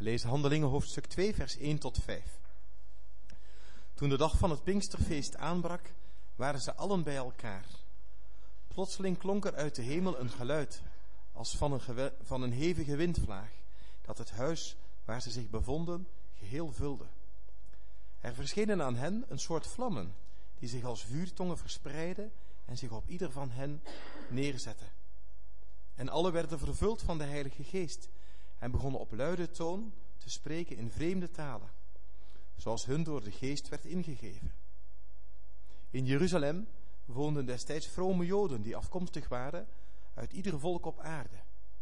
Lees Handelingen hoofdstuk 2 vers 1 tot 5. Toen de dag van het Pinksterfeest aanbrak, waren ze allen bij elkaar. Plotseling klonk er uit de hemel een geluid, als van een hevige windvlaag, dat het huis waar ze zich bevonden geheel vulde. Er verschenen aan hen een soort vlammen, die zich als vuurtongen verspreidden en zich op ieder van hen neerzetten. En alle werden vervuld van de Heilige Geest en begonnen op luide toon te spreken in vreemde talen, zoals hun door de Geest werd ingegeven. In Jeruzalem woonden destijds vrome Joden die afkomstig waren uit ieder volk op aarde.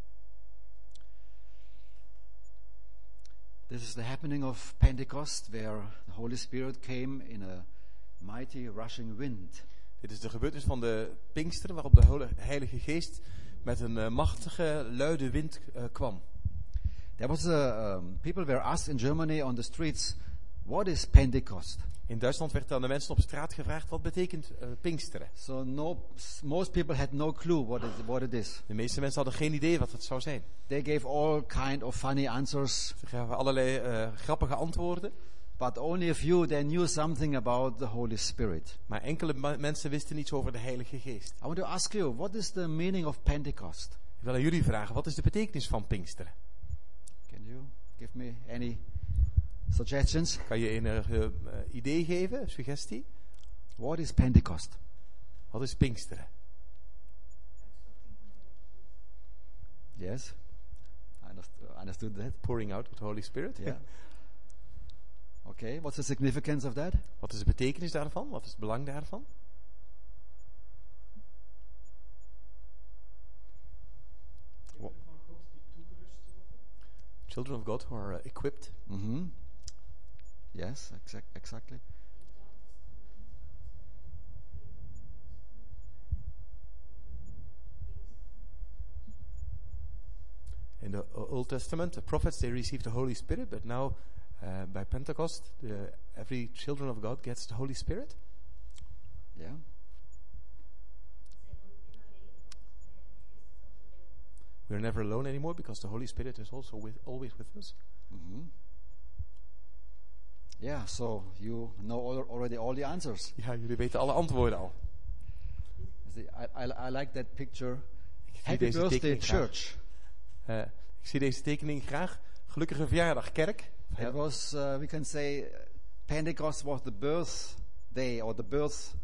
This is the happening of Pentecost, where the Holy Spirit came in a mighty rushing wind. Dit is de gebeurtenis van de Pinkster, waarop de Heilige Geest met een machtige, luide wind kwam. There was people were asked in Germany on the streets, what is Pentecost? In Duitsland werd aan de mensen op straat gevraagd, wat betekent Pinksteren? So most people had no clue what it is. De meeste mensen hadden geen idee wat het zou zijn. They gave all kind of funny answers. Ze gaven allerlei grappige antwoorden. But only a few, they knew something about the Holy Spirit. Maar enkele mensen wisten iets over de Heilige Geest. I want to ask you, what is the meaning of Pentecost? Ik wil aan jullie vragen, wat is de betekenis van Pinksteren? Can you give me any suggestions? Kan je enige idee geven, suggestie? What is Pentecost? Wat is Pinksteren? Yes, I understood that. Pouring out of the Holy Spirit. Yeah. Okay, what's the significance of that? Wat is de betekenis daarvan? Wat is het belang daarvan? Children of God who are equipped. Mm-hmm. Yes, exactly. In the Old Testament, the prophets, they received the Holy Spirit, but now by Pentecost, every children of God gets the Holy Spirit. Yeah. We're never alone anymore because the Holy Spirit is also always with us. Mm-hmm. Yeah, so you know already all the answers. Ja, jullie weten alle antwoorden al. I like that picture. Happy deze birthday, tekening church. Ik zie deze tekening graag. Gelukkige verjaardag, kerk. It was, we can say, Pentecost was the birthday or the birth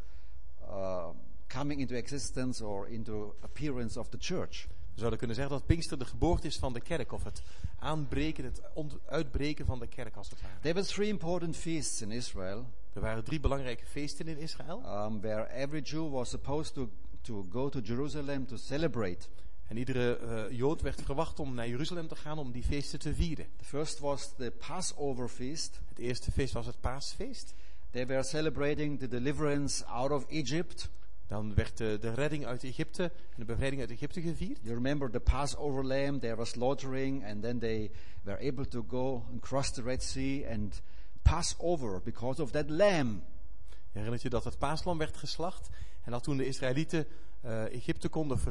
coming into existence or into appearance of the church. We zouden kunnen zeggen dat Pinkster de geboorte is van de kerk, of het aanbreken, het uitbreken van de kerk als het ware. There were 3 important feasts in Israel. Er waren 3 belangrijke feesten in Israël. Where every Jew was supposed to go to Jerusalem to celebrate. En iedere Jood werd verwacht om naar Jeruzalem te gaan om die feesten te vieren. The first was the Passover feast. Het eerste feest was het Paasfeest. They were celebrating the deliverance out of Egypt. Dan werd de redding uit Egypte en de bevrijding uit Egypte gevierd. You remember the Passover lamb, there was slaughtering, and then they were able to go and cross the Red Sea and pass over because of that lamb. Je herinnert je dat het paaslam werd geslacht en dat toen de Israëlieten Egypte konden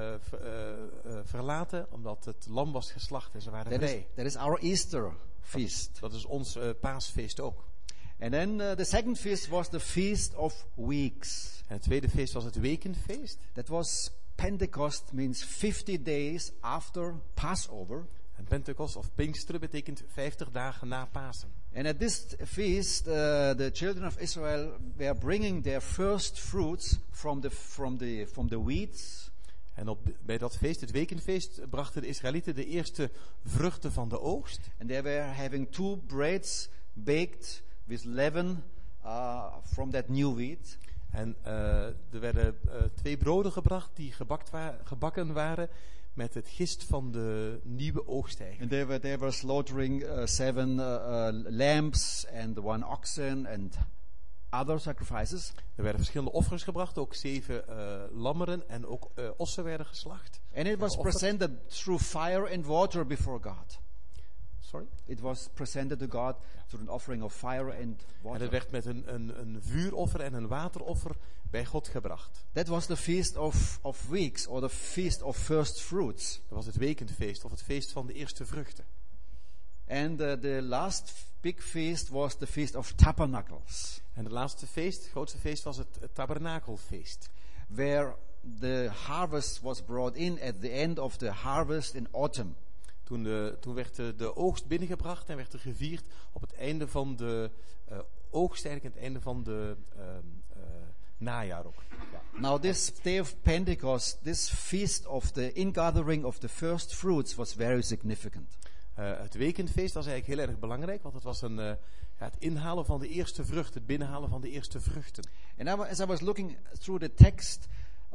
verlaten omdat het lam was geslacht en ze waren vrij. That is our Easter feast. Dat is ons paasfeest ook. And then the second feast was the Feast of Weeks. En het tweede feest was het wekenfeest. That was Pentecost, means 50 days after Passover. En Pentecost of Pinksteren betekent 50 dagen na Pasen. And at this feast, the children of Israel were bringing their first fruits from the weeds. En bij dat feest, het wekenfeest, brachten de Israëlieten de eerste vruchten van de oogst. And they were having 2 breads baked with leaven from that new wheat. En er werden 2 broden gebracht die gebakken waren met het gist van de nieuwe oogst eigenlijk. And they were slaughtering 7 lambs and 1 oxen and other sacrifices. Er werden verschillende offers gebracht, ook 7 lammeren en ook ossen werden geslacht. And it was presented through fire and water before God. Sorry? It was presented to God through an offering of fire and water. En het werd met een vuuroffer en een wateroffer bij God gebracht. That was the Feast of Weeks, or the Feast of First Fruits. Dat was het wekenfeest of het feest van de eerste vruchten. And the last big feast was the Feast of Tabernacles, En het laatste feest, het grootste feest, was het Tabernakelfeest. where the harvest was brought in at the end of the harvest in autumn. Toen werd de oogst binnengebracht en werd er gevierd op het einde van de oogst, eigenlijk het einde van de najaar ook. Ja. Now this day of Pentecost, this feast of the ingathering of the first fruits was very significant. Het weekendfeest was eigenlijk heel erg belangrijk, want het was het inhalen van de eerste vruchten, het binnenhalen van de eerste vruchten. And as I was looking through the text,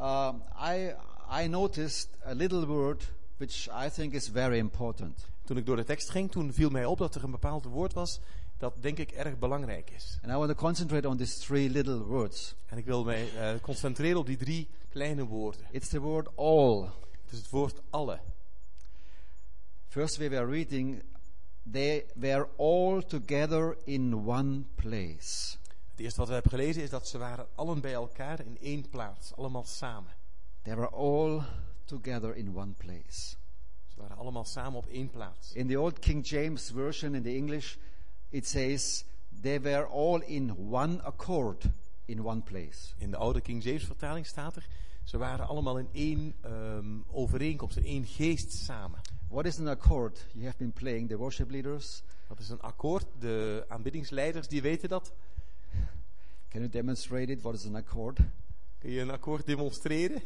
I noticed a little word which I think is very important. Toen ik door de tekst ging, toen viel mij op dat er een bepaald woord was dat denk ik erg belangrijk is. And I want to concentrate on these three little words. En ik wil mij concentreren op die 3 kleine woorden. It's the word all. Het is het woord alle. First we were reading, they were all together in one place. Het eerste wat we hebben gelezen is dat ze waren allen bij elkaar in één plaats, allemaal samen. They were all together in one place. Ze waren allemaal samen op één plaats. In the old King James version, in the English, it says, they were all in one accord in one place. In de oude King James vertaling staat er, ze waren allemaal in één overeenkomst, in één geest samen. What is an accord? You have been playing, the worship leaders. Wat is een akkoord? De aanbiddingsleiders die weten dat. Can you demonstrate it? What is an accord? Kun je een akkoord demonstreren?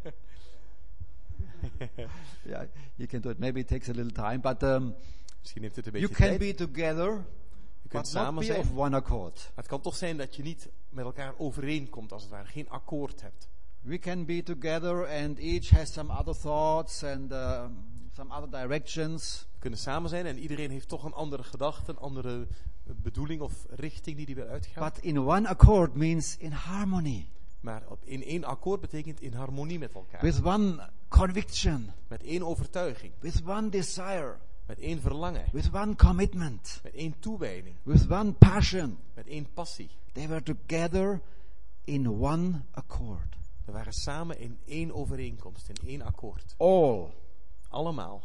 Yeah, you can do it. Maybe it takes a little time, but Misschien neemt het een you beetje can tijd. be together, Je kunt but not samen be zijn. of one accord. Maar het kan toch zijn dat je niet met elkaar overeenkomt, als het ware. Geen akkoord hebt. We can be together and each has some other thoughts and some other directions. We kunnen samen zijn en iedereen heeft toch een andere gedachte, een andere bedoeling of richting die wil uitgaan. But in one accord means in harmony, Maar in één akkoord betekent in harmonie met elkaar. with one conviction, Met één overtuiging. with one desire, Met één verlangen. with one commitment, Met één toewijding. with one passion. Met één passie. They were together in one accord. We waren samen in één overeenkomst, in één akkoord. All Allemaal.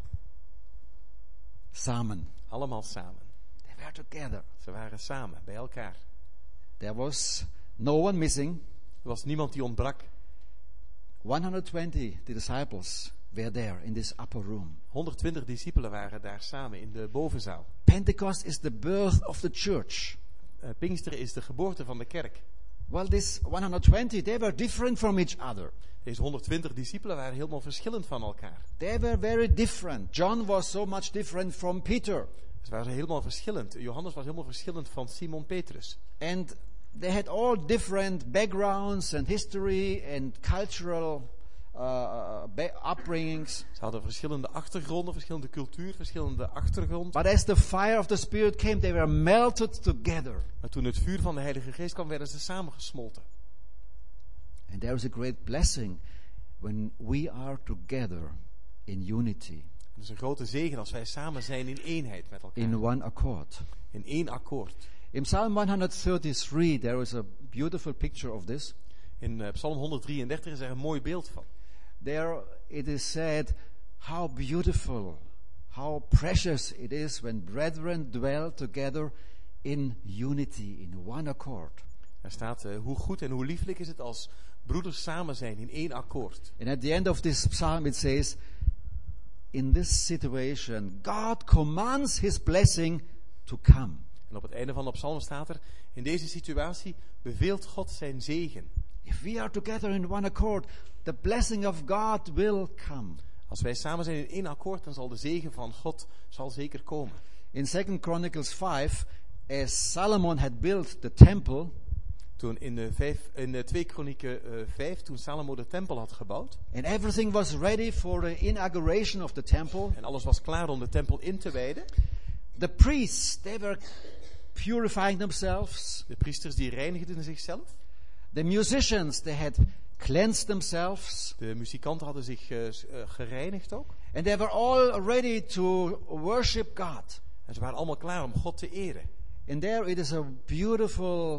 samen. Allemaal samen. They were together. Ze waren samen, bij elkaar. There was no one missing. Er was niemand die ontbrak. 120 the disciples were there in this upper room. 120 discipelen waren daar samen in de bovenzaal. Pentecost is the birth of the church. Pinksteren is de geboorte van de kerk. Well, this 120, they were different from each other. Deze 120 discipelen waren helemaal verschillend van elkaar. They were very different. John was so much different from Peter. Ze waren helemaal verschillend. Johannes was helemaal verschillend van Simon Petrus. And they had all different backgrounds and history and cultural upbringings. Ze hadden verschillende achtergronden, verschillende cultuur, verschillende achtergrond. But as the fire of the Spirit came, they were melted together. Maar toen het vuur van de Heilige Geest kwam, werden ze samengesmolten. And there is a great blessing when we are together in unity, Het is een grote zegen als wij samen zijn in eenheid met elkaar. in one accord. In één akkoord. In Psalm 133, there is a beautiful picture of this. In Psalm 133 is er een mooi beeld van. There it is said, how beautiful, how precious it is when brethren dwell together in unity, in one accord. Daar staat, hoe goed en hoe lieflijk is het als broeders samen zijn in één akkoord. And at the end of this psalm it says, in this situation, God commands his blessing to come. En op het einde van de psalm staat er, in deze situatie beveelt God zijn zegen. If we are together in one accord, the blessing of God will come. Als wij samen zijn in één akkoord, dan zal de zegen van God zal zeker komen. In 2 Chronicles 5, as Solomon had built the temple, Toen in de 2 Kronieken 5, toen Salomo de tempel had gebouwd. and everything was ready for the inauguration of the temple, En alles was klaar om de tempel in te wijden. the priests, they were purifying themselves. De priesters die reinigden zichzelf. The musicians, they had cleansed themselves. De muzikanten hadden zich gereinigd ook. And they were all ready to worship God. En ze waren allemaal klaar om God te eren. And there it is a beautiful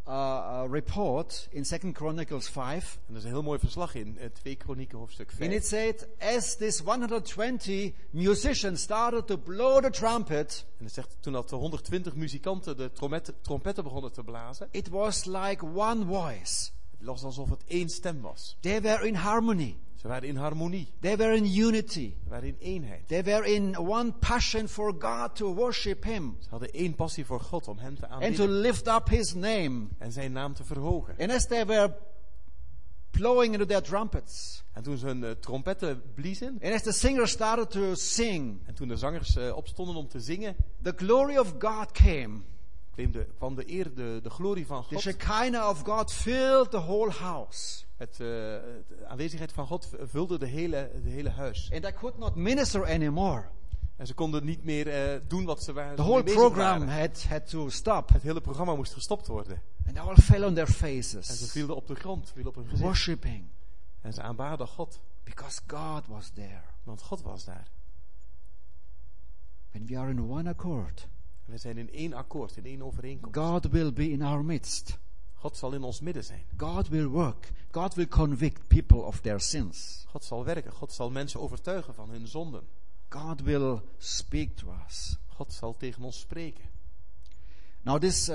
report in 2 Chronicles 5. En er is een heel mooi verslag in 2 Kronieken hoofdstuk And 5. it said, as this 120 musicians started to blow the trumpet, En het zegt, toen dat de 120 muzikanten de trompetten begonnen te blazen, it was like one voice. het was alsof het één stem was. They were in harmony. Ze waren in harmonie. They were in unity. Ze waren in eenheid. They were in one passion for God to worship Him Ze hadden één passie voor God om hem te and to aanbidden lift up His name. en zijn naam te verhogen. And as they were blowing into their trumpets, En toen ze hun trompetten bliezen and as the singers started to sing, en toen de zangers opstonden om te zingen, the glory of God came. kwam de eer, de glorie van The God. Shekinah of God filled the whole house. De aanwezigheid van God vulde de hele huis. And they could not minister anymore. En ze konden niet meer doen wat ze waren. The whole bezig program waren. had to stop. Het hele programma moest gestopt worden. And they all fell on their En ze faces, vielen op de grond, vielen op hun gezicht. worshiping, En ze aanbaden God, because God was there. want God was daar. When we are in one accord, En we zijn in één akkoord, in één overeenkomst. God will be in our midst. God zal in ons midden zijn. God will work. God will convict people of their sins. God zal werken. God zal mensen overtuigen van hun zonden. God will speak to us. God zal tegen ons spreken. Now this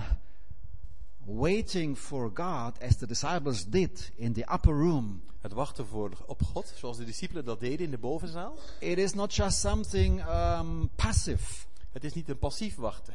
waiting for God, as the disciples did in the upper room, Het wachten op God, zoals de discipelen dat deden in de bovenzaal. it is not just something passive. Het is niet een passief wachten.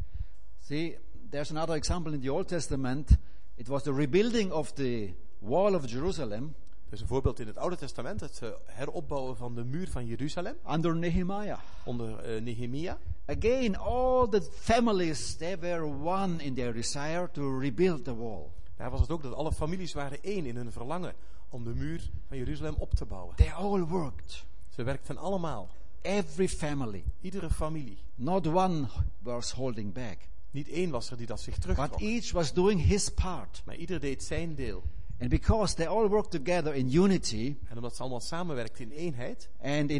See, there's another example in the Old Testament. It was the rebuilding of the wall of Jerusalem Er is een voorbeeld in het Oude Testament, het heropbouwen van de muur van Jeruzalem under Nehemiah. onder Nehemia. Again, all the families, they were one in their desire to rebuild the wall. Daar was het ook dat alle families waren één in hun verlangen om de muur van Jeruzalem op te bouwen. They all worked. Ze werkten allemaal, Every family. iedere familie. Not one was holding back. Niet één was er die dat zich But terugtrok, each was doing his part. maar ieder deed zijn deel. And because they all worked together in unity En omdat ze allemaal samenwerkten in eenheid and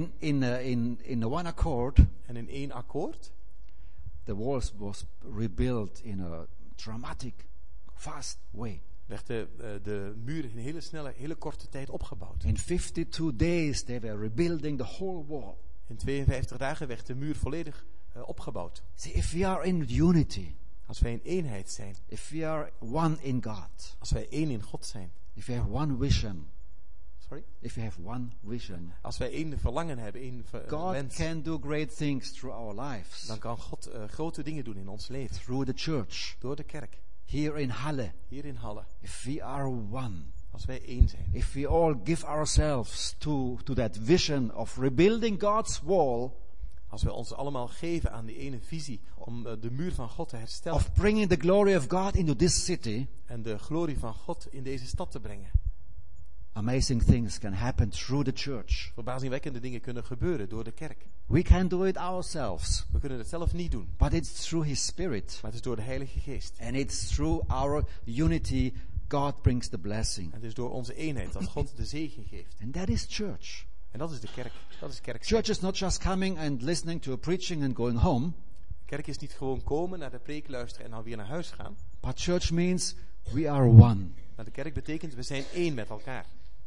in one accord, en in één akkoord, the walls was rebuilt in a dramatic, fast way. werd de muur in een hele snelle, hele korte tijd opgebouwd. In 52 days they were rebuilding the whole wall. In 52 dagen werd de muur volledig opgebouwd. See, if we are in unity, Als wij in eenheid zijn, if we are one in God, als wij één in God zijn, if we have one vision, sorry, if we have one vision, als wij één verlangen hebben, één God wens, can do great things through our lives, dan kan God grote dingen doen in ons leven. through the church, Door de kerk, here in Halle. hier in Halle, If we are one, als wij één zijn. if we all give ourselves to that vision of rebuilding God's wall, Als wij ons allemaal geven aan die ene visie om de muur van God te herstellen of bringing the glory of God into this city, en de glorie van God in deze stad te brengen. amazing things can happen through the church. Verbazingwekkende dingen kunnen gebeuren door de kerk. We can do it ourselves, We kunnen het zelf niet doen, but it's through His Spirit. maar het is door de Heilige Geest. And it's through our unity God brings the blessing. En het is door onze eenheid dat God de zegen geeft. And that is church. En dat is de kerk. Dat is kerk. Church is not just coming and listening to a preaching and going home, Kerk is niet gewoon komen, naar de preek luisteren en dan weer naar huis gaan. but church means we are one Maar de kerk betekent we zijn één met elkaar.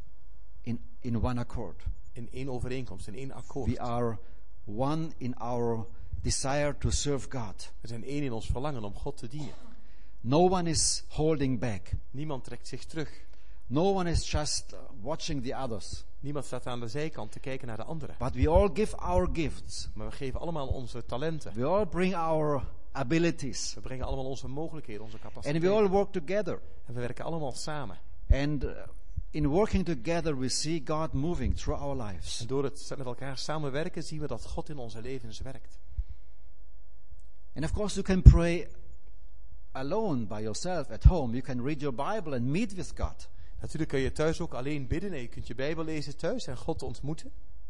in one accord. In één overeenkomst, in één akkoord. We are one in our desire to serve God. We zijn één in ons verlangen om God te dienen. No one is holding back. Niemand trekt zich terug. No one is just watching the others. Niemand staat aan de zijkant te kijken naar de anderen. But we all give our gifts. Maar we geven allemaal onze talenten. We all bring our abilities. We brengen allemaal onze mogelijkheden, onze And we capaciteiten. all work together. En we werken allemaal samen. And in working together we see God moving through our lives. En door het met elkaar samenwerken zien we dat God in onze levens werkt. And of course you can pray alone by yourself at home. You can read your Bible and meet with God. Natuurlijk kun je thuis ook alleen bidden en je kunt je Bijbel lezen thuis en God ontmoeten.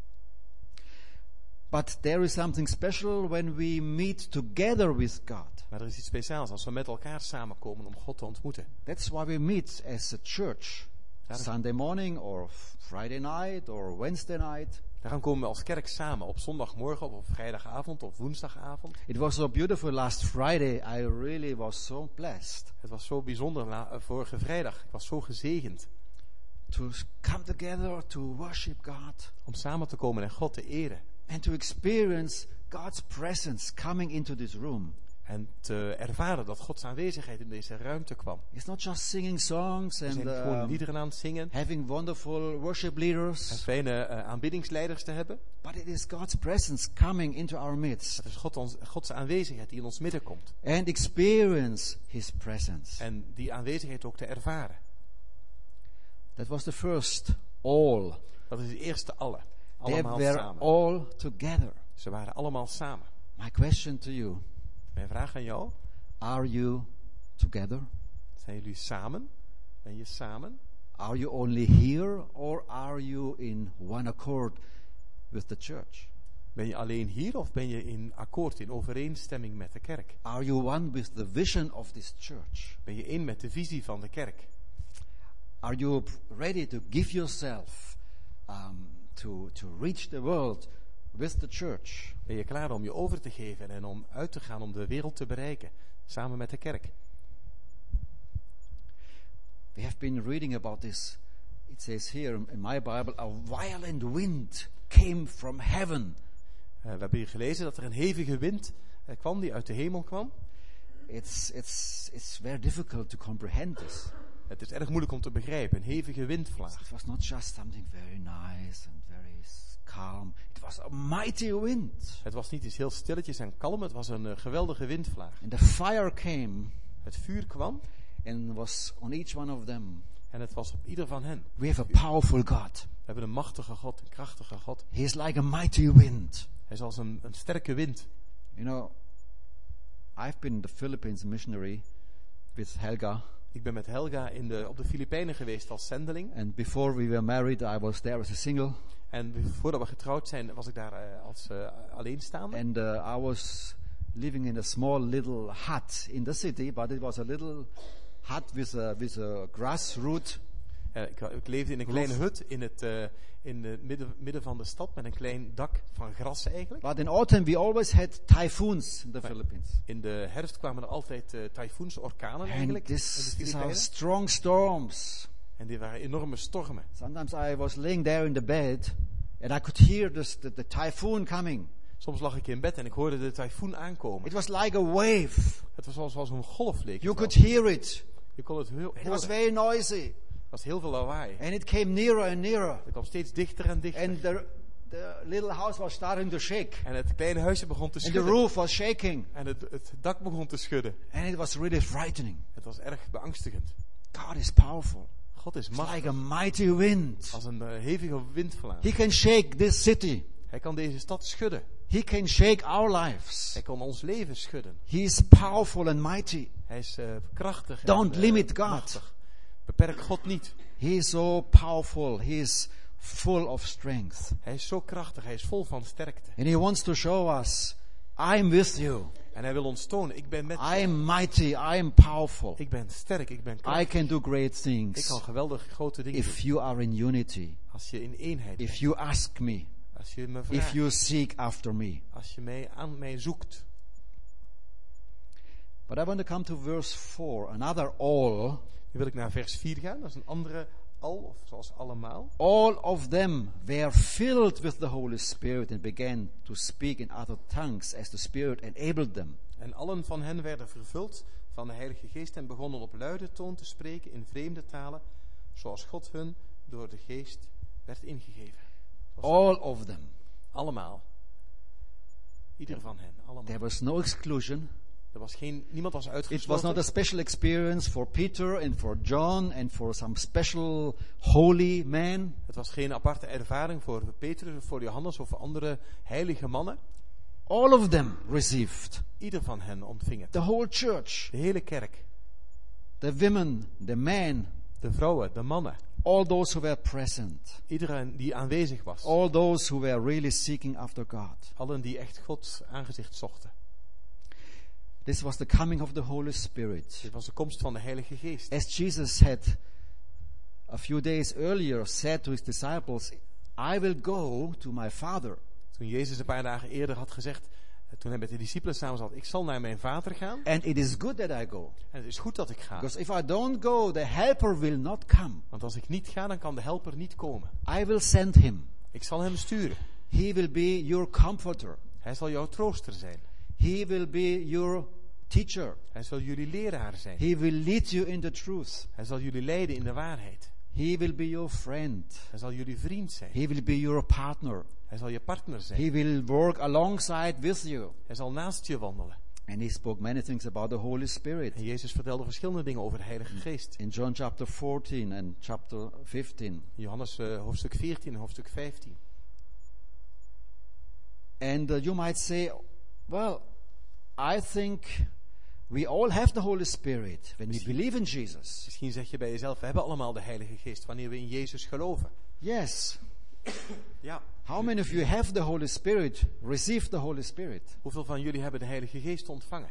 But there is something special when we meet together with God. Maar er is iets speciaals als we met elkaar samenkomen om God te ontmoeten. That's why we meet as a church. Daarom- Sunday morning or Friday night or Wednesday night. Daarom komen we als kerk samen op zondagmorgen of op vrijdagavond of woensdagavond. It was so beautiful last Friday. I really was so blessed Het was zo bijzonder vorige vrijdag. Ik was zo gezegend to come together to worship God om samen te komen en God te eren. and to experience God's presence coming into this room. En te ervaren dat Gods aanwezigheid in deze ruimte kwam. It's not just singing songs We and zijn gewoon liederen aan het zingen. having wonderful worship En leaders, fijne aanbiddingsleiders te hebben. but it is God's presence coming into our midst Het is Gods aanwezigheid die in ons midden komt. and experience His presence. En die aanwezigheid ook te ervaren. That was the first all. Dat is het eerste alle. They Allemaal were samen. all together. Ze waren allemaal samen. My question to you, Mijn vraag aan jou. are you together? Zijn jullie samen? Ben je samen? Are you only here or are you in one accord with the church? Ben je alleen hier of ben je in akkoord, in overeenstemming met de kerk? Are you one with the vision of this church? Ben je één met de visie van de kerk? Are you ready to give yourself to reach the world with the church? Ben je klaar om je over te geven en om uit te gaan om de wereld te bereiken, samen met de kerk? We have been reading about this. It says here in my Bible, a violent wind came from heaven. We hebben hier gelezen dat er een hevige wind kwam die uit de hemel kwam. It's very difficult to comprehend this. Het is erg moeilijk om te begrijpen, een hevige windvlaag. It was not just something very nice and very calm. It was a mighty wind. Het was niet iets heel stilletjes en kalm, het was een geweldige windvlaag. And the fire came Het vuur kwam and was on each one of them. en het was op ieder van hen. We have a powerful God. We hebben een machtige God, een krachtige God. He is like a mighty wind. Hij is als een sterke wind. You know, I've been in the Philippines missionary with Helga. Ik ben met Helga op de Filipijnen geweest als zendeling. And before we were married, I was there as a single. En voordat we getrouwd zijn, was ik daar als alleenstaande. And I was living in a small little hut in the city, but it was a little hut with a grass root. Ik leefde in een kleine hut in het midden van de stad met een klein dak van gras eigenlijk. But in autumn we always had typhoons in the Philippines. In de herfst kwamen er altijd tyfoons, orkanen And eigenlijk in de these are Filipijnen. strong storms. En die waren enorme stormen. Sometimes I was laying there in the bed and I could hear the typhoon coming. Soms lag ik in bed en ik hoorde de tyfoon aankomen. It was like a wave. Het was zoals een golf leek. You het could wel. hear it. Je kon het horen. It was very noisy. Er was heel veel lawaai. And it came nearer and nearer. Het kwam steeds dichter en dichter. And the little house was starting to shake. En het kleine huisje begon te And the schudden. roof was shaking. En het dak begon te schudden. And it was really frightening. Het was erg beangstigend. God is powerful. God is It's machtig. like a mighty wind. Als een hevige windvlaag. He can shake this city. Hij kan deze stad schudden. He can shake our lives. Hij kan ons leven schudden. He is powerful and mighty. Hij is krachtig Don't en limit God. machtig. Beperk God niet. He is so powerful. He is full of strength. Hij is zo krachtig. Hij is vol van sterkte. And he wants to show us, I'm with you. En hij wil ons tonen. Ik ben met I je. am mighty. I am powerful. Ik ben sterk. Ik ben I krachtig. can do great Ik things. kan geweldig grote dingen If doen. you are in unity. Als je in eenheid If bent. you ask me. Als je me If vraagt. you seek after me. Als je aan mij zoekt. But I want to come to verse 4. Another all. Nu wil ik naar vers 4 gaan. Dat is een andere al, of zoals allemaal. All of them were filled with the Holy Spirit and began to speak in other tongues as the Spirit enabled them. En allen van hen werden vervuld van de Heilige Geest en begonnen op luide toon te spreken in vreemde talen, zoals God hun door de Geest werd ingegeven. All of them. Allemaal. Ieder van hen. Allemaal. There was no exclusion. Niemand was It was uitgesloten. not a special experience for Peter and for John and for some special holy man. Het was geen aparte ervaring voor Petrus of voor Johannes of voor andere heilige mannen. All of them received. Ieder van hen ontving het. The whole church. De hele kerk. The women, the men. De vrouwen, de mannen. All those who were present. Iedereen die aanwezig was. All those who were really seeking after God. Allen die echt Gods aangezicht zochten. This was the coming of the Holy Spirit. Dit was de komst van de Heilige Geest. As Jesus had a few days earlier said to his disciples, I will go to my Father. Toen Jezus een paar dagen eerder had gezegd, toen hij met de discipelen samen zat, ik zal naar mijn Vader gaan. And it is good that I go. En het is goed dat ik ga. Because if I don't go, the helper will not come. Want als ik niet ga, dan kan de helper niet komen. I will send him. Ik zal hem sturen. He will be your comforter. Hij zal jouw trooster zijn. He will be your teacher. Hij zal jullie leraar zijn. He will lead you in the truth. Hij zal jullie leiden in de waarheid. He will be your friend. Hij zal jullie vriend zijn. He will be your partner. Hij zal je partner zijn. He will work alongside with you. Hij zal naast je wandelen. And he spoke many things about the Holy Spirit. En Jezus vertelde verschillende dingen over de Heilige Geest. In John chapter 14 and chapter 15. Johannes hoofdstuk 14 en hoofdstuk 15. And you might say, well, I think we all have the Holy Spirit when we believe in Jesus. Misschien zeg je bij jezelf, we hebben allemaal de Heilige Geest wanneer we in Jezus geloven. Yes. Ja. How many of you have the Holy Spirit, received the Holy Spirit? Hoeveel van jullie hebben de Heilige Geest ontvangen?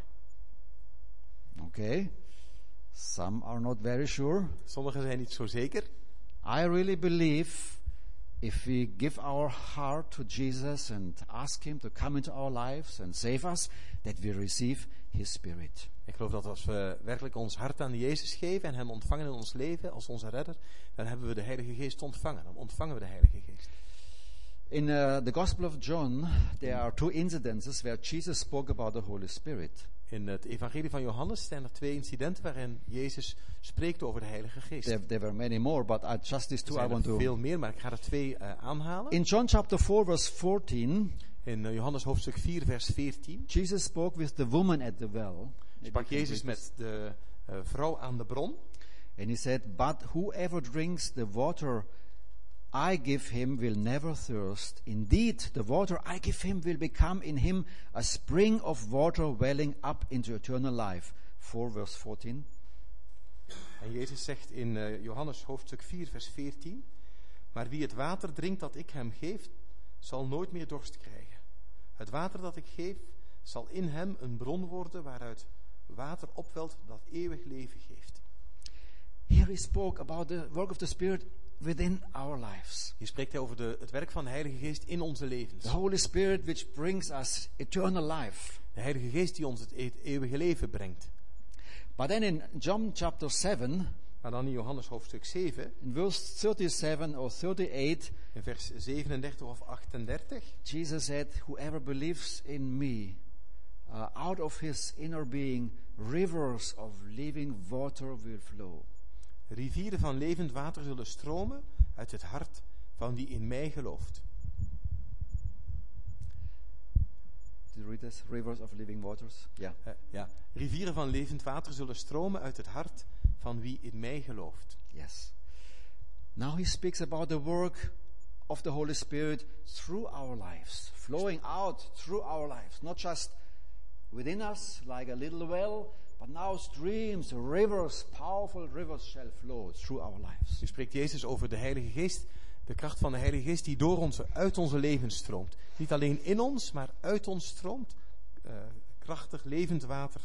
Okay. Some are not very sure. Sommigen zijn niet zo zeker. I really believe if we give our heart to Jesus and ask him to come into our lives and save us, that we receive his Spirit. Ik geloof dat als we werkelijk ons hart aan Jezus geven en hem ontvangen in ons leven als onze redder, dan hebben we de Heilige Geest ontvangen. Dan ontvangen we de Heilige Geest. In the Gospel of John, there are two incidences where Jesus spoke about the Holy Spirit. In het evangelie van Johannes zijn er 2 incidenten waarin Jezus spreekt over de Heilige Geest. There were many more, but just these two I want to... veel meer, maar ik ga er 2 aanhalen. In John chapter 4 verse 14, in Johannes hoofdstuk 4 vers 14, Jesus spoke with the woman at the well. Sprak Jezus met de vrouw aan de bron. And he said, but whoever drinks the water I give him will never thirst. Indeed, the water I give him will become in him a spring of water welling up into eternal life. 4 verse 14. En Jezus zegt in Johannes hoofdstuk 4 vers 14, maar wie het water drinkt dat ik hem geef, zal nooit meer dorst krijgen. Het water dat ik geef, zal in hem een bron worden waaruit water opwelt dat eeuwig leven geeft. Here he spoke about the work of the Spirit within our lives. Hier spreekt hij over het werk van de Heilige Geest in onze levens. The Holy Spirit which brings us eternal life. De Heilige Geest die ons het eeuwige leven brengt. But then in John chapter 7, maar dan in Johannes hoofdstuk 7, in verse 37 or 38, in vers 37 of 38, Jesus said, whoever believes in me, out of his inner being, rivers of living water will flow. Rivieren van levend water zullen stromen uit het hart van wie in mij gelooft. Did you read this? Rivers of living waters? Yeah. Ja. Rivieren van levend water zullen stromen uit het hart van wie in mij gelooft. Yes. Now he speaks about the work of the Holy Spirit through our lives, flowing out through our lives, not just within us like a little well, but now streams, rivers, powerful rivers shall flow through our lives. Nu spreekt Jezus over de Heilige Geest, de kracht van de Heilige Geest die door uit onze leven stroomt. Niet alleen in ons, maar uit ons stroomt krachtig, levend water.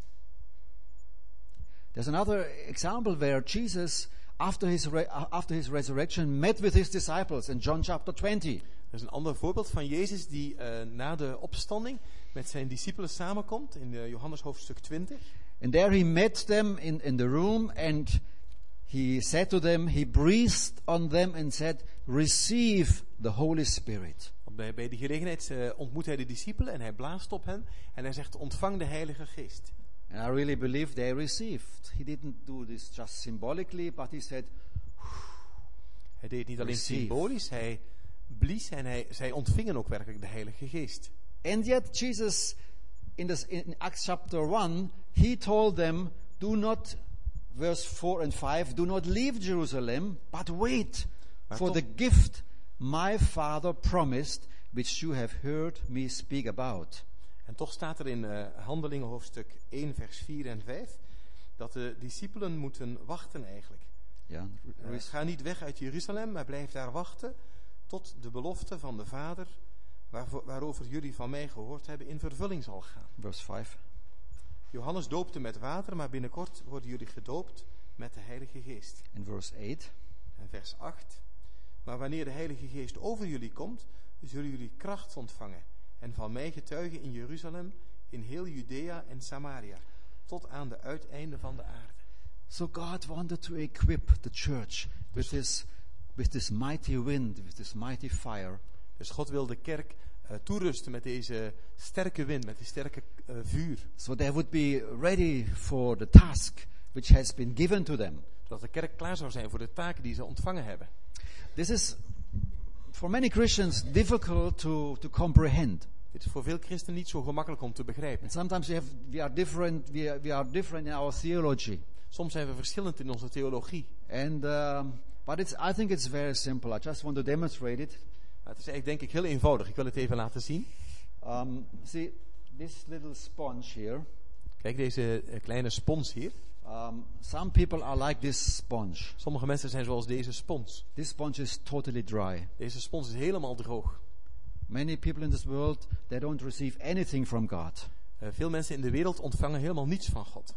There's another example where Jesus, after his resurrection, met with his disciples in John chapter 20. Er is een ander voorbeeld van Jezus die na de opstanding met zijn discipelen samenkomt in Johannes hoofdstuk 20. And there he met them in the room and he said to them, he breathed on them and said, receive the Holy Spirit. Bij die gelegenheid ontmoet hij de discipelen en hij blaast op hen en hij zegt, ontvang de Heilige Geest. And I really believe they received. He didn't do this just symbolically, but he said, hij deed niet alleen receive. Symbolisch, hij blies en zij ontvingen ook werkelijk de Heilige Geest. And yet Jesus, in Acts chapter 1, he told them, do not, verse 4 and 5, do not leave Jerusalem, but wait for the gift my Father promised, which you have heard me speak about. En toch staat er in Handelingen hoofdstuk 1 vers 4 en 5 dat de discipelen moeten wachten eigenlijk. Ja, Ga niet weg uit Jeruzalem, maar blijf daar wachten tot de belofte van de Vader waarover jullie van mij gehoord hebben in vervulling zal gaan. Verse 5. Johannes doopte met water, maar binnenkort worden jullie gedoopt met de Heilige Geest. In verse 8. En vers 8. Maar wanneer de Heilige Geest over jullie komt, zullen jullie kracht ontvangen. En van mij getuigen in Jeruzalem, in heel Judea en Samaria, tot aan de uiteinden van de aarde. So God wanted to equip the church with this mighty wind, with this mighty fire. Dus God wil de kerk toerusten met deze sterke wind, met die sterke vuur. So they would be ready for the task which has been given to them. Zodat de kerk klaar zou zijn voor de taken die ze ontvangen hebben. This is, for many Christians, difficult to comprehend. Dit is voor veel christenen niet zo gemakkelijk om te begrijpen. And sometimes we are different in our theology. Soms zijn we verschillend in onze theologie. And but I think it's very simple. I just want to demonstrate it. Maar het is eigenlijk denk ik heel eenvoudig. Ik wil het even laten zien. See this little sponge here. Kijk, deze kleine spons hier. Some people are like this sponge. Sommige mensen zijn zoals deze spons. This sponge is totally dry. Deze spons is helemaal droog. Many people in this world, they don't receive anything from God. Veel mensen in de wereld ontvangen helemaal niets van God.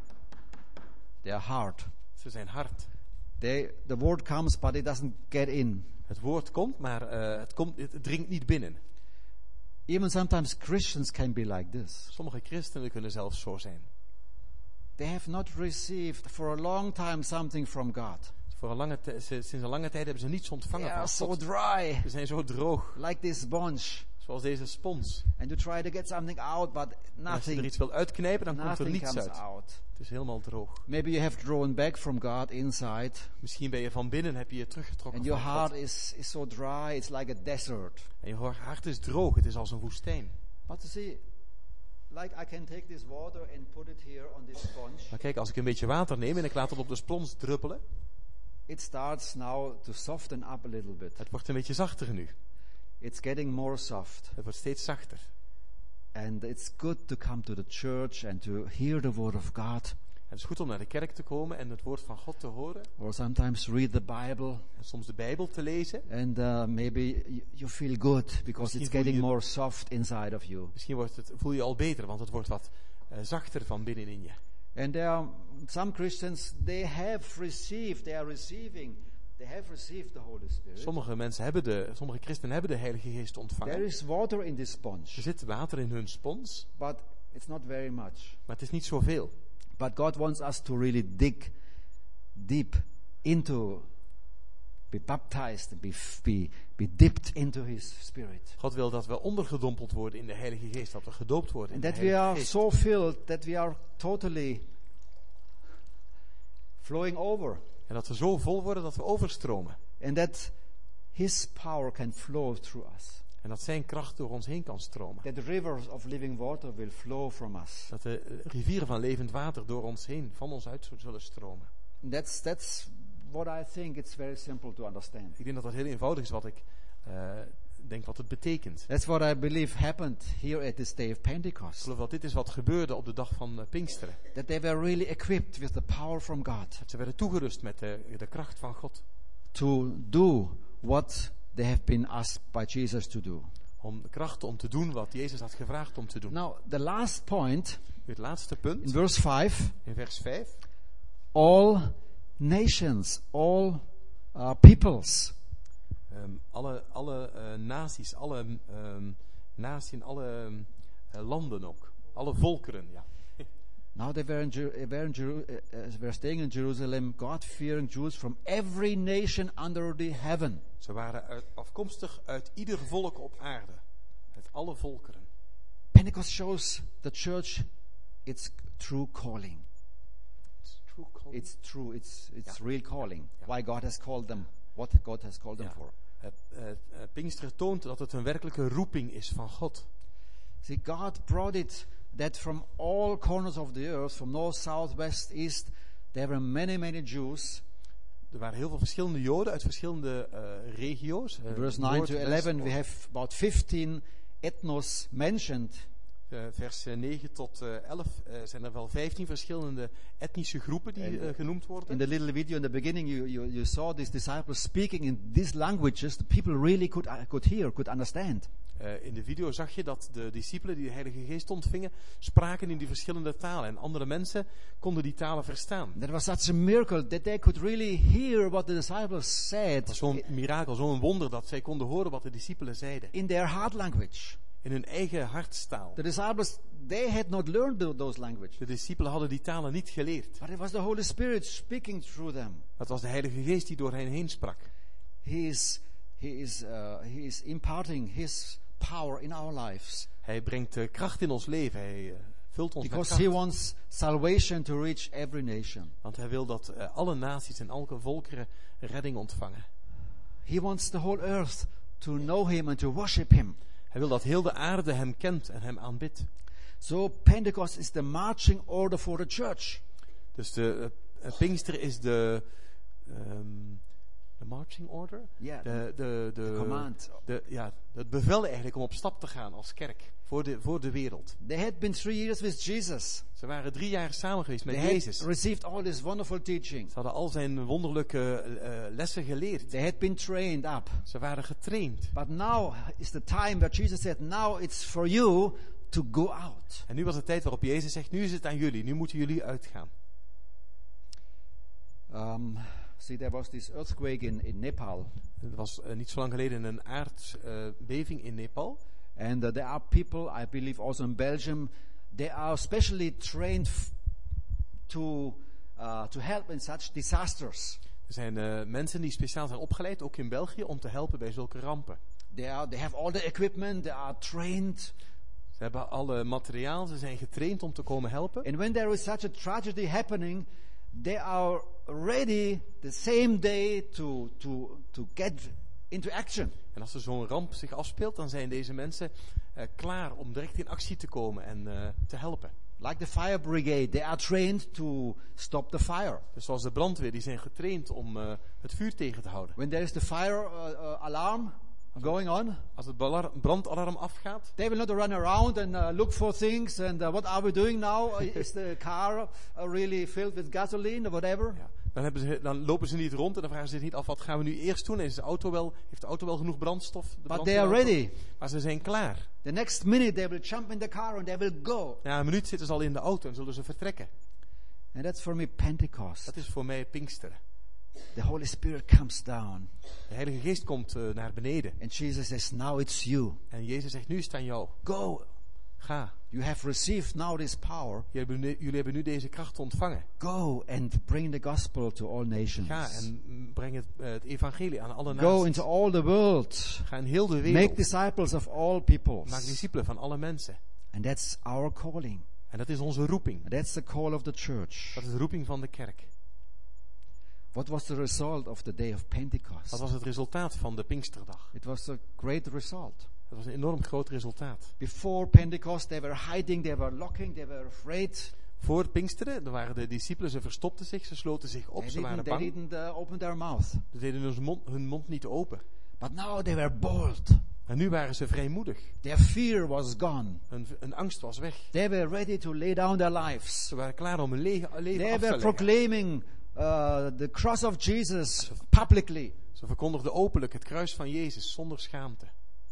They are hard. Ze zijn hard. The word comes, but it doesn't get in. Het woord komt, maar het dringt niet binnen. Even sometimes Christians can be like this. Sommige christenen kunnen zelfs zo zijn. They have not received for a long time something from God. Sinds een lange tijd hebben ze niets ontvangen They are van God. so dry. Ze zijn zo droog, Like this sponge. zoals deze spons. And you try to get something out, but En als je er nothing. iets wil uitknijpen, dan komt er Nothing niets comes uit. out. Het is helemaal droog. Maybe you have drawn back from God inside, Misschien ben je van binnen, heb je je teruggetrokken and your van heart God. is so dry. It's like a desert. En je hart is droog, het is als een woestijn. But you see, like I can take this water and put it here on this sponge. Maar kijk, als ik een beetje water neem en ik laat het op de spons druppelen, It starts now to soften up a little bit. het wordt een beetje zachter nu. It's getting more soft. Het wordt steeds zachter. And it's good to come to the church and to hear the word of God. Het is goed om naar de kerk te komen en het woord van God te horen. Or sometimes read the Bible. En soms de Bijbel te lezen. And maybe you feel good because it's getting more soft inside of you. Misschien voel je je al beter, want het wordt wat zachter van binnenin je. And there are some Christians, they have received the Holy Spirit. Sommige christenen hebben de Heilige Geest There ontvangen. is water in this sponge, Er zit water in hun spons, but it's not very much. maar het is niet zoveel. But God wants us to really dig deep into, be baptized, be dipped into His Spirit. God wil dat we ondergedompeld worden in de Heilige Geest, dat we gedoopt worden in And de that we Heilige are Geest. so filled that we are totally flowing over. En dat we zo vol worden dat we overstromen. And that His power can flow through us. En dat zijn kracht door ons heen kan stromen. That rivers of living water will flow from us. Dat de rivieren van levend water door ons heen, van ons uit zullen stromen. That's what I think it's very simple to understand. Ik denk dat dat heel eenvoudig is wat ik denk wat het betekent. That's what I believe happened here at this day of Ik Pentecost. geloof dat dit is wat gebeurde op de dag van Pinksteren. That they were really equipped with the power from God Dat ze werden toegerust met de kracht van God. to do what they have been asked by Jesus to do. Om de kracht om te doen wat Jezus had gevraagd om te doen. Now, the last point Het laatste in punt, verse 5, in vers 5. all nations, all peoples. Alle naties, alle landen ook. Alle volkeren, ja. Now they were staying in Jerusalem, God-fearing Jews from every nation under the heaven. Ze waren afkomstig uit ieder volk op aarde. Uit alle volkeren. Pentecost shows the church its true calling. It's true, it's real calling. Why God has called them, what God has called them for. Pinksteren toont dat het een werkelijke roeping is van God. See, God brought it that from all corners of the earth, from north, south, west, east, there were many Jews. Er waren heel veel verschillende Joden uit verschillende regio's. Verse 9 to 11, we have about 15 ethnos mentioned. Vers 9 tot 11 zijn er wel 15 verschillende etnische groepen die genoemd worden. In the little video in the beginning, you saw these disciples speaking in these languages the people really could hear, could understand. In de video zag je dat de discipelen die de Heilige Geest ontvingen, spraken in die verschillende talen. En andere mensen konden die talen verstaan. That was such a miracle that they could really hear what the disciples said. Het was zo'n mirakel, zo'n wonder dat zij konden horen wat de discipelen zeiden. In their heart language. In hun eigen hartstaal. The disciples, they had not learned those languages. De discipelen hadden die talen niet geleerd. But it was the Holy Spirit speaking through them. Het was de Heilige Geest die door hen heen sprak. He is imparting His power in our lives. Hij brengt kracht in ons leven. Hij vult ons met Because kracht. He wants salvation to reach every nation. Want hij wil dat alle naties en alle volkeren redding ontvangen. He wants the whole earth to know Him and to worship Him. Hij wil dat heel de aarde hem kent en hem aanbidt. So Pentecost is the marching order for the church. Dus de Pinkster is de marching order? Yeah, De command. Het bevel eigenlijk om op stap te gaan als kerk voor de wereld. They had been 3 years with Jesus. Ze waren 3 jaar samen geweest met They Jezus. had received all His wonderful teaching. Ze hadden al zijn wonderlijke lessen geleerd. They had been trained up. Ze waren getraind. But now is the time where Jesus said, now it's for you to go out. En nu was de tijd waarop Jezus zegt, nu is het aan jullie. Nu moeten jullie uitgaan. See, there was this earthquake in Nepal. Er was niet zo lang geleden een aardbeving in Nepal. And there are people, I believe also in Belgium, they are specially trained to help in such disasters. Er zijn mensen die speciaal zijn opgeleid, ook in België, om te helpen bij zulke rampen. They have all the equipment, they are trained. Ze hebben alle materiaal, ze zijn getraind om te komen helpen. And when there is such a tragedy happening, they are ready the same day to get into action. En als er zo'n ramp zich afspeelt, dan zijn deze mensen klaar om direct in actie te komen en te helpen. Like the fire brigade, they are trained to stop the fire. Dus zoals de brandweer, die zijn getraind om het vuur tegen te houden. When there is the fire alarm going on, Als het brandalarm afgaat, they will not run around and look for things and what are we doing now? Is the car really filled with gasoline or whatever? ja, dan lopen ze niet rond en dan vragen ze zich niet af, wat gaan we nu eerst doen? Heeft de auto wel genoeg brandstof? But they are ready. Maar ze zijn klaar. The next minute they will jump in the car and they will go. Na een minuut zitten ze al in de auto en zullen ze vertrekken. And that's for me Pentecost. Dat is voor mij Pinksteren. The Holy Spirit comes down. De Heilige Geest komt naar beneden. And Jesus says, now it's you. En Jezus zegt, nu is het aan jou. Go. Ga. You have received now this power. Jullie hebben nu deze kracht ontvangen. Go and bring the gospel to all nations. Ga en breng het evangelie aan alle naties. Go into all the world. Ga in heel de wereld. Make disciples of all peoples. Maak discipelen van alle mensen. And that's our calling. En dat is onze roeping. That's the call of the church. Dat is de roeping van de kerk. What was the result of the day of Pentecost? Wat was het resultaat van de Pinksterdag? It was a great result. Het was een enorm groot resultaat. Before Pentecost, they were hiding, they were locking, they were afraid. Voor Pinksteren, dan waren de discipelen, ze verstopten zich, ze sloten zich op, ze waren They bang. didn't open their mouth. Ze deden hun mond niet open. But now they were bold. En nu waren ze vrijmoedig. Their fear was gone. Hun angst was weg. They were ready to lay down their lives. Ze waren klaar om hun leven They af te were leggen. proclaiming the cross of Jesus publicly. Ze verkondigden openlijk het kruis van Jezus zonder schaamte.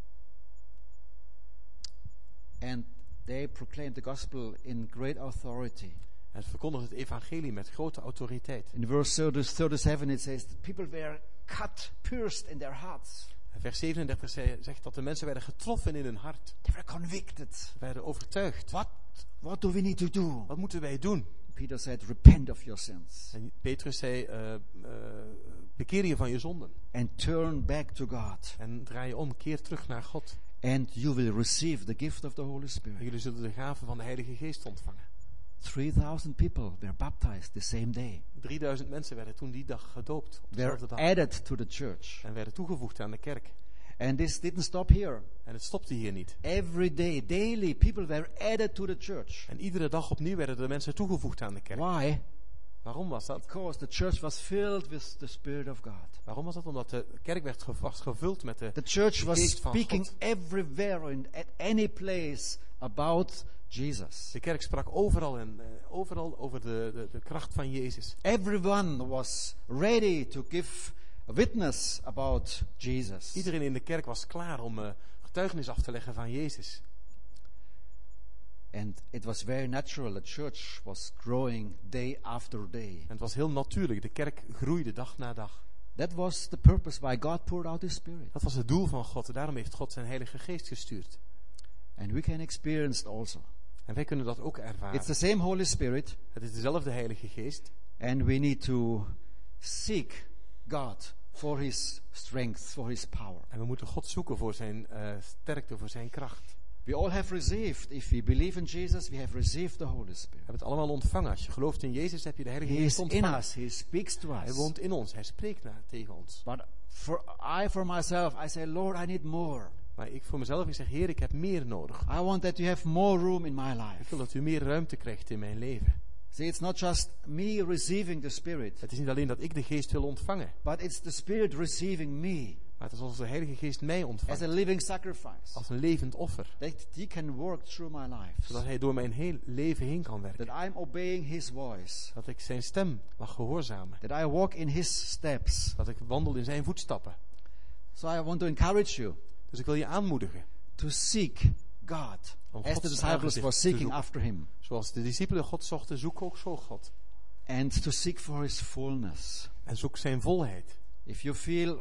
And they proclaimed the gospel in great authority. En ze verkondigden het evangelie met grote autoriteit. In verse 37 it says, people were cut, pierced in their hearts. En vers 37 zegt dat de mensen werden getroffen in hun hart. They were convicted. Ze werden overtuigd. What do we need to do? Wat moeten wij doen? Peter said, repent of your sins. En Petrus zei, bekeer je van je zonden. And turn back to God. En draai je om, keer terug naar God. And you will receive the gift of the Holy En Spirit. jullie zullen de gave van de Heilige Geest ontvangen. 3,000 people were baptized the same day. 3000 mensen werden toen die dag gedoopt. Op Were dezelfde dag. added to the church. En werden toegevoegd aan de kerk. And this didn't stop here. En het stopte hier niet. Every day, daily, people were added to the church. En iedere dag opnieuw werden de mensen toegevoegd aan de kerk. Why? Waarom was dat? Because the church was filled with the Spirit of God. Waarom was dat? Omdat de kerk was gevuld met de The church was geest van speaking God. everywhere, at any place, about Jesus. De kerk sprak overal over de kracht van Jezus. Everyone was ready to give a witness about Jesus. Iedereen in de kerk was klaar om getuigenis af te leggen van Jezus. And it was very natural. The church was growing day after day. En het was heel natuurlijk. De kerk groeide dag na dag. That was the purpose why God poured out His Spirit. Dat was het doel van God. En daarom heeft God zijn Heilige Geest gestuurd. And we can experience it also. En wij kunnen dat ook ervaren. It's the same Holy Spirit. Het is dezelfde Heilige Geest. And we need to seek God for His strength, for His power. En we moeten God zoeken voor zijn sterkte, voor zijn kracht. We all have received, if we believe in Jesus, we have received the Holy Spirit. We hebben het allemaal ontvangen. Als je gelooft in Jezus, heb je de Heilige He Geest is in ontvangen. us, He speaks to Hij us. woont in ons. Hij spreekt tegen ons. But for myself, I say, Lord, I need more. Maar ik voor mezelf, ik zeg, Heer, ik heb meer nodig. I want that you have more room in my Ik life. wil dat u meer ruimte krijgt in mijn leven. See, it's not just me receiving the Spirit, Het is niet alleen dat ik de Geest wil ontvangen. but it's the Spirit receiving me Maar het is als de Heilige Geest mij as a ontvangt. living sacrifice. Als een levend offer. That He can work through my life. Zodat Hij door mijn heel leven heen kan werken. That I'm obeying His voice. Dat ik zijn stem mag gehoorzamen. That I walk in His steps. Dat ik wandel in zijn voetstappen. So I want to encourage you Dus ik wil je aanmoedigen. to seek God. Om As the Gods disciples aangezicht were te seeking zoeken. after Him. Zoals de discipelen God zochten, zoek ook zo God. And to seek for His fullness. En zoek zijn volheid. If you feel,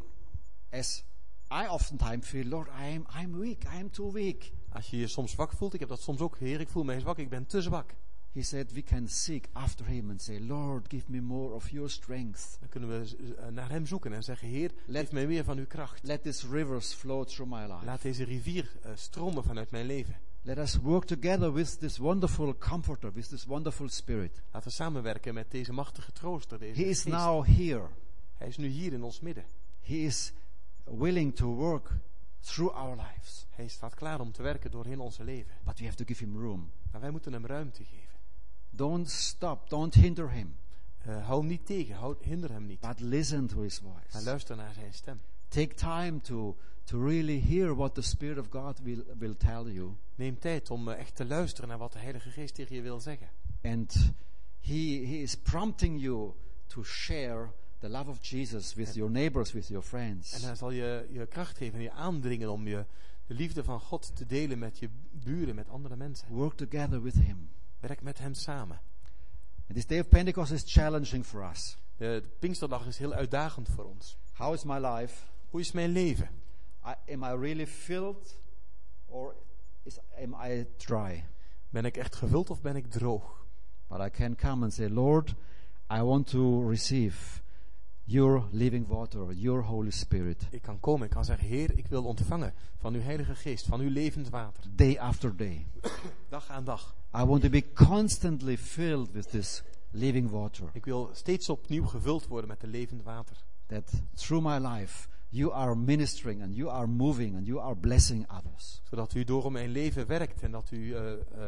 as I oftentimes feel, Lord, I'm weak, I am too weak. Als je je soms zwak voelt, ik heb dat soms ook, Heer, ik voel mij zwak, ik ben te zwak. He said we can seek after Him and say, Lord, give me more of your strength. Dan kunnen we naar hem zoeken en zeggen, Heer, geef mij meer van uw kracht. Let these rivers flow through my life. Laat deze rivier stromen vanuit mijn leven. Let us work together with this wonderful comforter, with this wonderful Spirit. Laten we samenwerken met deze machtige trooster, deze He is geest. now here. Hij is nu hier in ons midden. He is willing to work through our lives. Hij staat klaar om te werken doorheen onze leven. But we have to give Him room. Maar wij moeten hem ruimte geven. Don't stop, don't hinder Him, Hou hem niet tegen, hinder hem niet. but listen to His Maar voice. luister naar zijn stem. Take time to really hear what the Spirit of God will tell you. Neem tijd om echt te luisteren naar wat de Heilige Geest tegen je wil zeggen. And He is prompting you to share the love of Jesus with your neighbors, with your En friends. hij zal je kracht geven en je aandringen om de liefde van God te delen met je buren, met andere mensen. Work together with Him. Werk met hem samen. And this day of Pentecost is challenging for us. De Pinksterdag is heel uitdagend voor ons. How is my life? Hoe is mijn leven? Am I really filled or am I dry? Ben ik echt gevuld of ben ik droog? But I can come and say, Lord, I want to receive your living water, your Holy Spirit, Ik kan komen, ik kan zeggen, Heer, ik wil ontvangen van uw Heilige Geest, van uw levend water. day after day. Dag aan dag. I want to be constantly filled with this living water. Ik wil steeds opnieuw gevuld worden met de levend water. That through my life, you are ministering and you are moving and you are blessing others. Zodat u door mijn leven werkt en dat u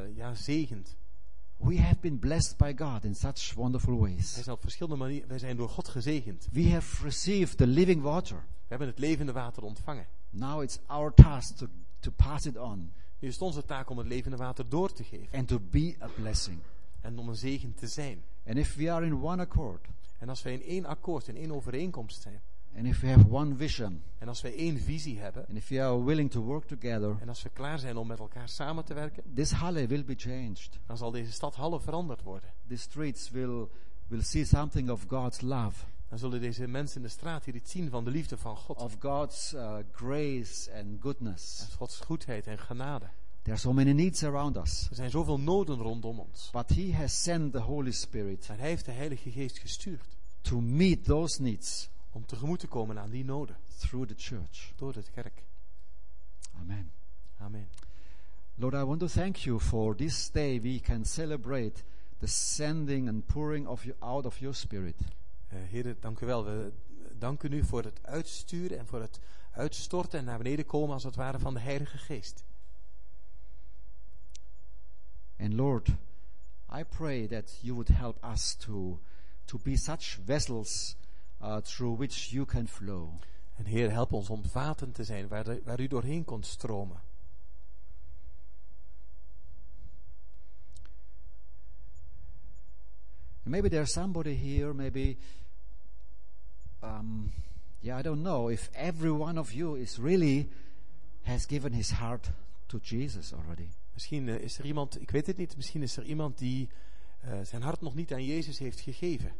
zegent. We have been blessed by God in such wonderful Wij ways. zijn op verschillende manieren, wij zijn door God gezegend. We have received the living water. We hebben het levende water ontvangen. Now it's our task to pass it on Nu is het onze taak om het levende water door te geven. and to be a blessing. En om een zegen te zijn. And if we are in one accord, En als wij in één akkoord, in één overeenkomst zijn. and if we have one vision, En als wij één visie hebben. and if we are willing to work together, En als we klaar zijn om met elkaar samen te werken. this Halle will be changed. Dan zal deze stad Halle veranderd worden. The streets will see something of God's love, Dan zullen deze mensen in de straat hier iets zien van de liefde van God. of God's grace and goodness. En Gods goedheid en genade. There are so many needs around us, Er zijn zoveel noden rondom ons. but He has sent the Holy Spirit En hij heeft de Heilige Geest gestuurd. to meet those needs Om tegemoet te komen aan die noden. through the church. Door de kerk. Amen. Amen. Lord, I want to thank you for this day we can celebrate the sending and pouring out of your Spirit. Heer, dank u wel. We danken u voor het uitsturen en voor het uitstorten en naar beneden komen als het ware van de Heilige Geest. And Lord, I pray that you would help us to be such vessels through which you can flow. En Heer, help ons om vaten te zijn waar u doorheen kunt stromen. And maybe there's somebody here, maybe, I don't know if every one of you is really has given his heart to Jesus already. Misschien is er iemand, ik weet het niet, misschien is er iemand die zijn hart nog niet aan Jezus heeft gegeven.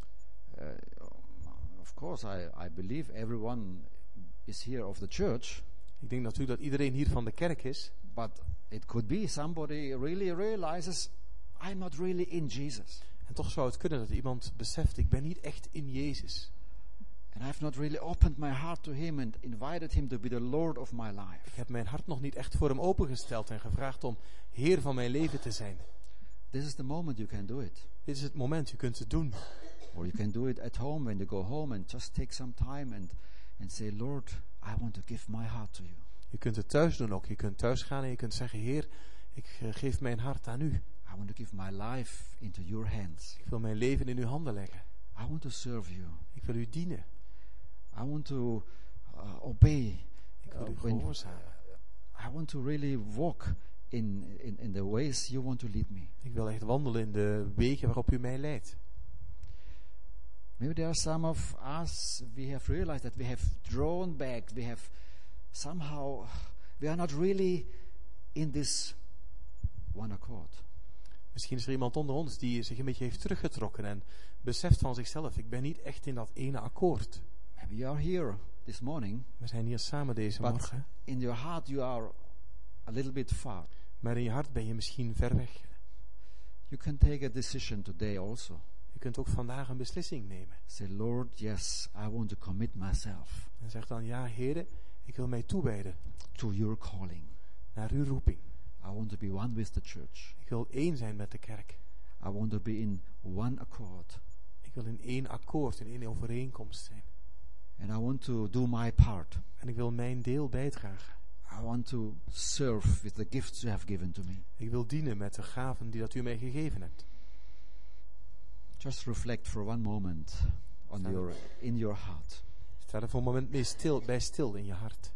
Of course, I believe everyone is here of the church. Ik denk natuurlijk dat iedereen hier van de kerk is. But it could be somebody really realizes, I'm not really in Jesus. En toch zou het kunnen dat iemand beseft, ik ben niet echt in Jezus. And I've not really opened my heart to him and invited him to be the Lord of my life. Ik heb mijn hart nog niet echt voor hem opengesteld en gevraagd om Heer van mijn leven te zijn. This is the moment you can do it. Dit is het moment, je kunt het doen. Or you can do it at home when you go home and just take some time and say, Lord, I want to give my heart to you. Je kunt het thuis doen ook. Je kunt thuis gaan en je kunt zeggen, Heer, ik geef mijn hart aan u. I want to give my life into your hands. Ik wil mijn leven in uw handen leggen. I want to serve you. Ik wil u dienen. I want to obey. Ik wil u gehoorzamen. I want to really walk in the ways you want to lead me. Ik wil echt wandelen in de wegen waarop u mij leidt. Maybe there are some of us, we have realized that we have drawn back. We have somehow, we are not really in this one accord. Misschien is er iemand onder ons die zich een beetje heeft teruggetrokken en beseft van zichzelf, ik ben niet echt in dat ene akkoord. Maybe you are here this morning. We zijn hier samen deze But morgen. in your heart you are a little bit far. Maar in je hart ben je misschien ver weg. You can take a decision today also. Je kunt ook vandaag een beslissing nemen. Say, Lord, yes, I want to commit myself En zeg dan, ja, Heere, ik wil mij toewijden to your calling. naar uw roeping. I want to be one with the church. Ik wil één zijn met de kerk. I want to be in one accord. Ik wil in één akkoord, in één overeenkomst zijn. And I want to do my part. En ik wil mijn deel bijdragen. I want to serve with the gifts you have given to me. Ik wil dienen met de gaven die dat u mij gegeven hebt. Just reflect for one moment on in your heart. Sta er voor een moment bij stil in je hart.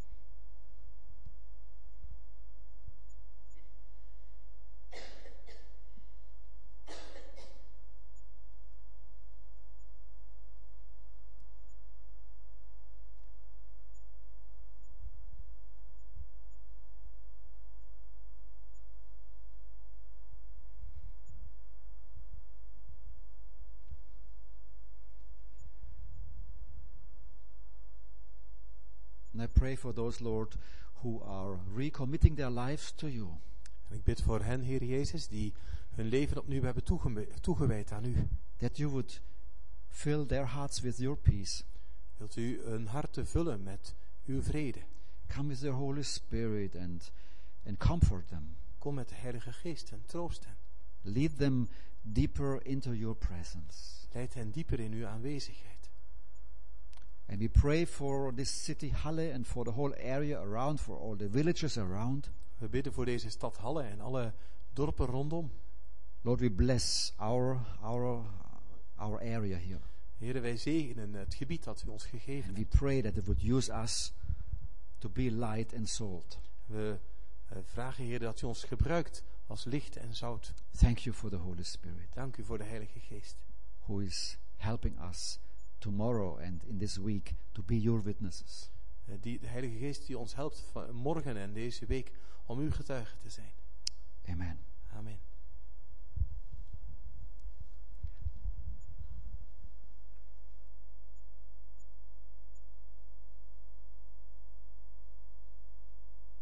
And I pray for those, Lord, who are recommitting their lives to you. En ik bid voor hen, Heer Jezus, die hun leven opnieuw hebben toegewijd aan u. That you would fill their hearts with your peace. Wilt u hun harten vullen met uw vrede. Come with your Holy Spirit and comfort them. Kom met de Heilige Geest en troost hen. Lead them deeper into your presence. Leid hen dieper in uw aanwezigheid. And we pray for this city, Halle, and for the whole area around, for all the villages around. We bidden voor deze stad Halle en alle dorpen rondom. Lord, we bless our area here. Heere, wij zegenen het gebied dat u ons gegeven And we hebt. pray that it would use us to be light and salt. We vragen, Heer, dat u ons gebruikt als licht en zout. Thank you for the Holy Spirit, Dank u voor de Heilige Geest. who is helping us tomorrow and in this week to be your witnesses. De Heilige Geest die ons helpt morgen en deze week om uw getuige te zijn. Amen. Amen.